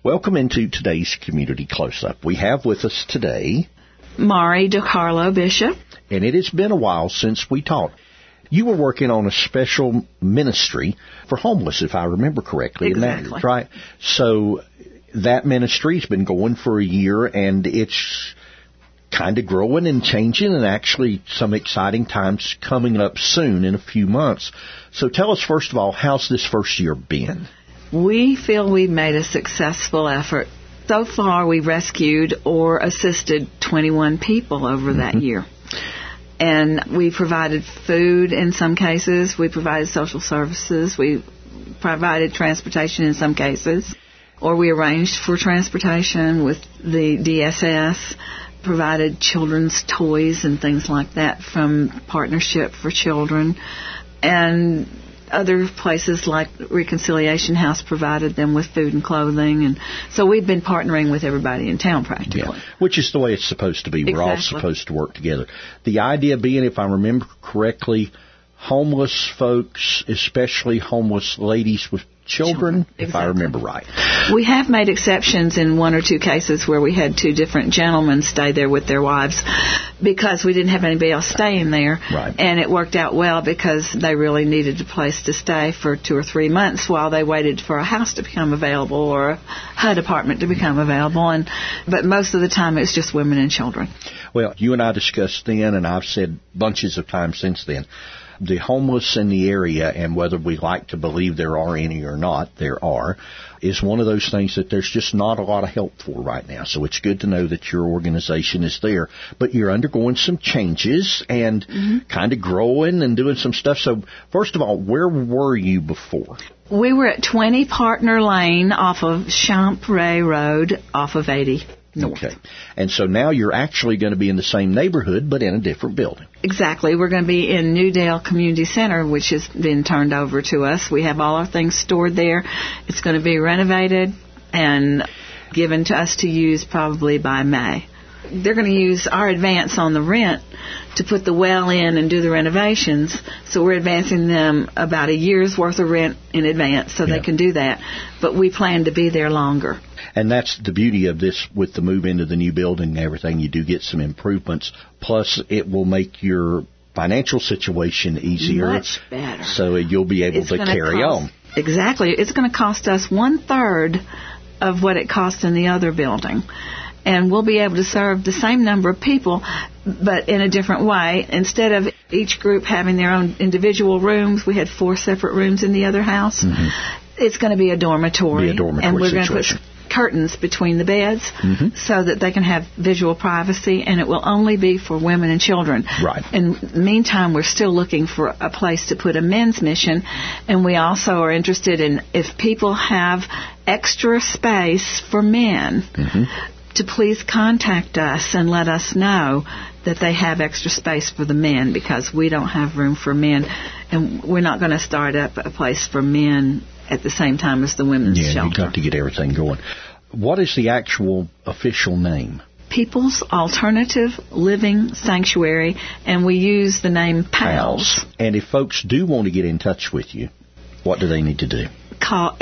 Welcome into today's Community Close-Up. We have with us today Mari DiCarlo Bishop. And it has been a while since we talked. You were working on a special ministry for homeless, if I remember correctly. Exactly. Isn't that right? So that ministry has been going for a year, and it's kind of growing and changing, and actually some exciting times coming up soon in a few months. So tell us, first of all, how's this first year been? We feel we've made a successful effort. So far, we've rescued or assisted 21 people over that year. And we provided food in some cases. We provided social services. We provided transportation in some cases. Or we arranged for transportation with the DSS, provided children's toys and things like that from Partnership for Children. And other places like Reconciliation House provided them with food and clothing. And so we've been partnering with everybody in town practically. Yeah, which is the way it's supposed to be. Exactly. We're all supposed to work together. The idea being, if I remember correctly, homeless folks, especially homeless ladies with children, Exactly. if I remember right. We have made exceptions in one or two cases where we had two different gentlemen stay there with their wives because we didn't have anybody else staying there. Right. And it worked out well because they really needed a place to stay for 2 or 3 months while they waited for a house to become available or a HUD apartment to become available. But most of the time it's just women and children. Well, you and I discussed then, and I've said bunches of times since then, the homeless in the area, and whether we like to believe there are any or not, there are, is one of those things that there's just not a lot of help for right now. So it's good to know that your organization is there. But you're undergoing some changes and kind of growing and doing some stuff. So first of all, where were you before? We were at 20 Partner Lane off of Champrey Road off of 80 North. Okay. And so now you're actually going to be in the same neighborhood, but in a different building. Exactly. We're going to be in Newdale Community Center, which has been turned over to us. We have all our things stored there. It's going to be renovated and given to us to use probably by May. They're going to use our advance on the rent to put the well in and do the renovations. So we're advancing them about a year's worth of rent in advance so they can do that. But we plan to be there longer. And that's the beauty of this with the move into the new building and everything. You do get some improvements. Plus, it will make your financial situation easier. Much better. So you'll be able to carry on. Exactly. It's going to cost us 1/3 of what it cost in the other building. And we'll be able to serve the same number of people, but in a different way. Instead of each group having their own individual rooms, we had 4 separate rooms in the other house. It's going to be a dormitory. And we're going to put curtains between the beds so that they can have visual privacy, and it will only be for women and children. Right. In the meantime, we're still looking for a place to put a men's mission, and we also are interested in if people have extra space for men, to please contact us and let us know that they have extra space for the men, because we don't have room for men, and we're not going to start up a place for men at the same time as the women's shelter. Yeah, you've got to get everything going. What is the actual official name? People's Alternative Living Sanctuary, and we use the name PALS. And if folks do want to get in touch with you, what do they need to do? Call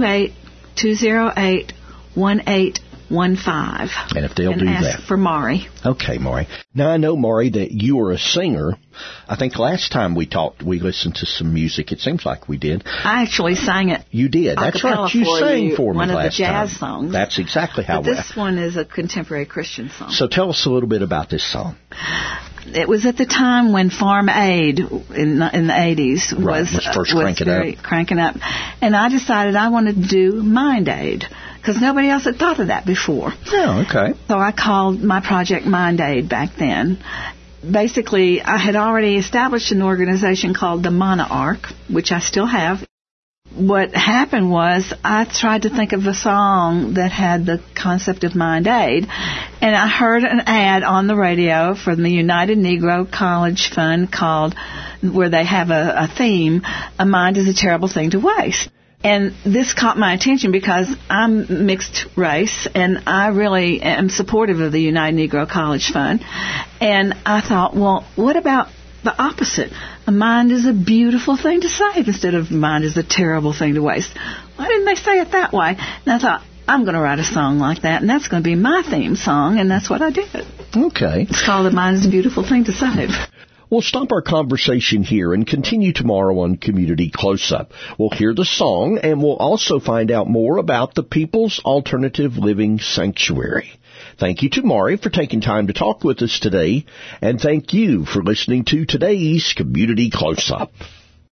828-208-1815. And if they'll do ask that. for Mari. Okay, Mari. Now, I know, Mari, that you are a singer. I think last time we talked, we listened to some music. It seems like we did. I actually sang it. You did. That's right. You sang for me last time. One of the jazz songs. That's exactly how But this one is a contemporary Christian song. So tell us a little bit about this song. It was at the time when Farm Aid in the 80s was first cranking up. And I decided I wanted to do Mind Aid, because nobody else had thought of that before. Oh, okay. So I called my project Mind Aid back then. Basically, I had already established an organization called the Monarch, which I still have. What happened was I tried to think of a song that had the concept of Mind Aid, and I heard an ad on the radio from the United Negro College Fund where they have a theme, "A mind is a terrible thing to waste." And this caught my attention because I'm mixed race, and I really am supportive of the United Negro College Fund. And I thought, well, what about the opposite? A mind is a beautiful thing to save instead of mind is a terrible thing to waste. Why didn't they say it that way? And I thought, I'm going to write a song like that, and that's going to be my theme song, and that's what I did. Okay. It's called The Mind is a Beautiful Thing to Save. We'll stop our conversation here and continue tomorrow on Community Close-Up. We'll hear the song, and we'll also find out more about the People's Alternative Living Sanctuary. Thank you to Mari for taking time to talk with us today, and thank you for listening to today's Community Close-Up.